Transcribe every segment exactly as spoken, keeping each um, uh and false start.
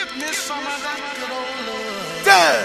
Damn!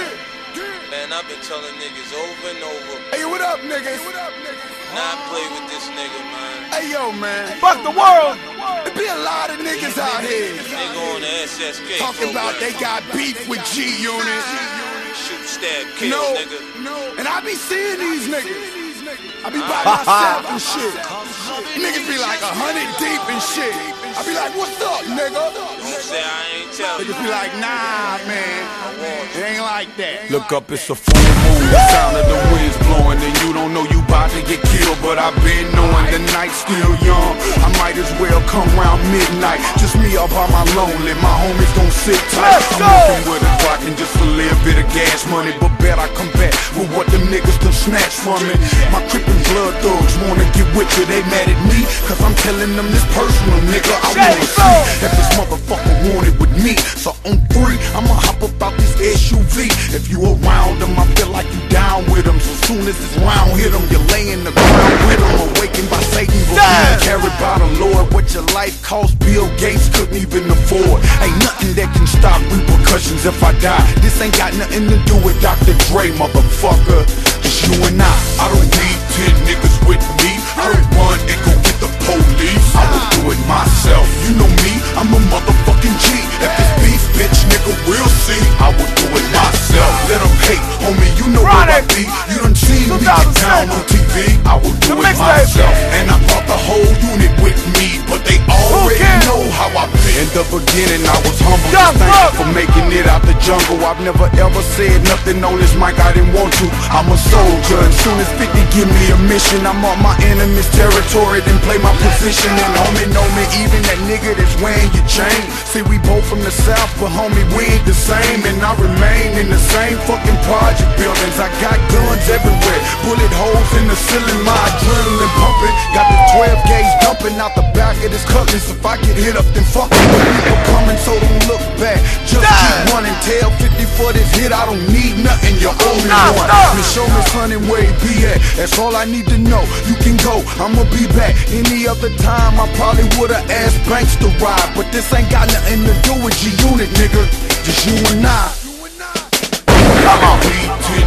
Man, I've been telling niggas over and over. Hey, what up, niggas? What up, niggas? Not play with this nigga, man. Hey, yo, man. Fuck the world. There be a lot of niggas out here Nigga on the S S K talking about they program. got beef with G-Unit. Shoot, stab, kill, No, nigga. and I be seeing these niggas. I be by myself and shit. Niggas be like a hundred deep and shit. I be like, what's up, nigga? Don't say I ain't telling you. Niggas be like, nah, man. It ain't like that. Look up, it's a full moon. The sound of the wind's blowing, and you don't know you about to get killed. But I've been knowing the night's still young. I might as well come round midnight. Just me all by my lonely. My homies gon' sit tight. I'm working with a rockin' just a little bit of gas money, but bet I come back with what them niggas done snatch from me. My crippin' blood thugs wanna get with you. They mad at me, cause I'm telling them this personal, nigga. I wanna see if this motherfucker want it with me. So on three, I'ma hop up out this S U V. If you around them, I feel like you down with them. So soon as this round hit them, you're laying the ground with them. Awakened by Satan, being carried by the Lord. What your life cost, Bill Gates couldn't even afford. Ain't nothing that can stop repercussions if I die. This ain't got nothing to do with Doctor Dre, motherfucker. Just you and I. I don't need ten niggas with me. I don't run and go get the police. I will do it myself. You know me, I'm a motherfucking G. If it's beef, bitch, nigga, we'll see. I will do it myself. Let them hate, homie, you know where I be. You done seen me get down on T V. I will do it myself. And I brought the whole unit with me, but they already know how I been. In the beginning, I was humble. Thanks for making it out the jungle. I've never ever said nothing on this mic I didn't want to. I'm a soldier. As soon as fifty give me a mission, I'm on my enemy's territory, then play my position. And homie know me, even that nigga that's wearing your chain. See, we both from the south, but homie, we ain't the same. And I remain in the same fucking project buildings. I got guns everywhere, bullet holes in the ceiling, my adrenaline pumping. Got the twelve gauge dumping out the back of this cutlass. If I get hit up, then fuck it. People coming, so don't look back. Just keep running, tell fifty for this hit. I don't need nothing, you're only one. And show me son and where he be at. That's all I need to know. You can go, I'ma be back. Any other time, I probably would've asked Banks to ride, but this ain't got nothing to do with G-Unit, nigga. Just you and I. Come on.